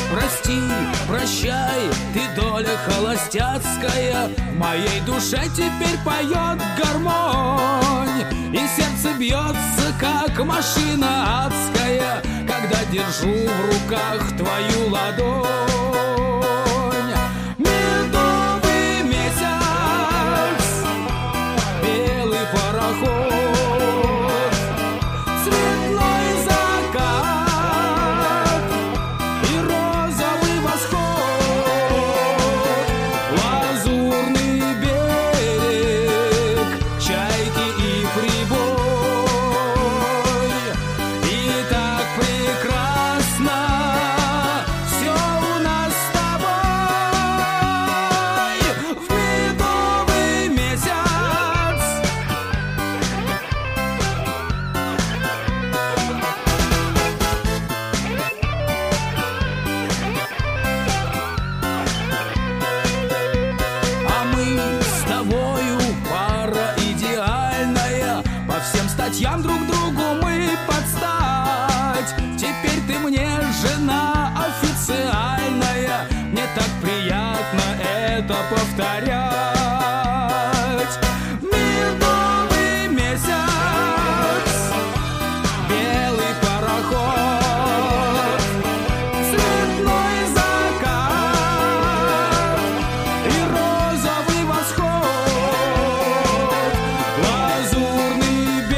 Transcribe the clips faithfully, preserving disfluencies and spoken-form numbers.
Прости, прощай, ты доля холостяцкая, в моей душе теперь поет гармонь, и сердце бьется, как машина адская, когда держу в руках твою ладонь. Медовый месяц, белый пароход, статьям друг другу мы подстать. Теперь ты мне жена официальная, мне так приятно это повторять. Медовый месяц, белый пароход, цветной закат и розовый восход, лазурный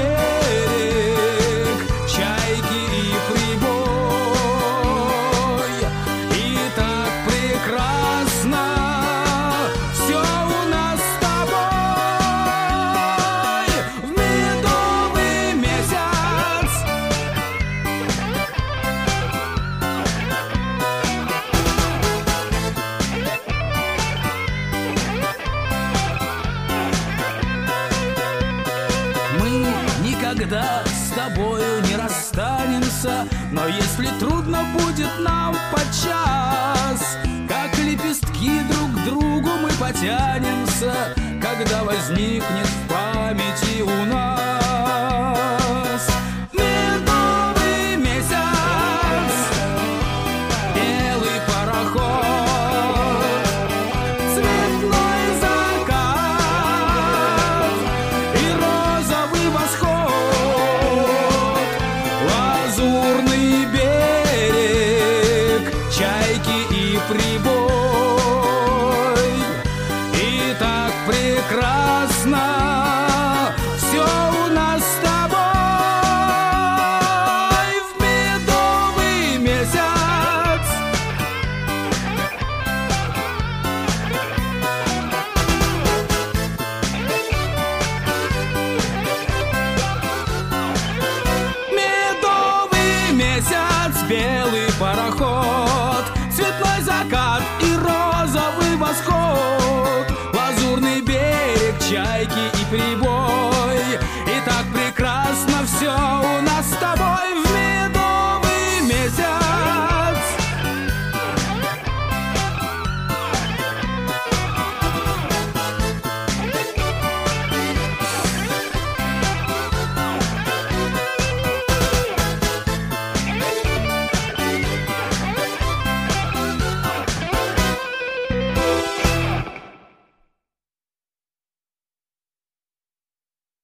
никогда с тобою не расстанемся, но если трудно будет нам подчас, как лепестки друг к другу мы потянемся, когда возникнет в памяти у нас медовый месяц, белый пароход, цветной закат и розовый восход, лазурный берег, чайки и прибой.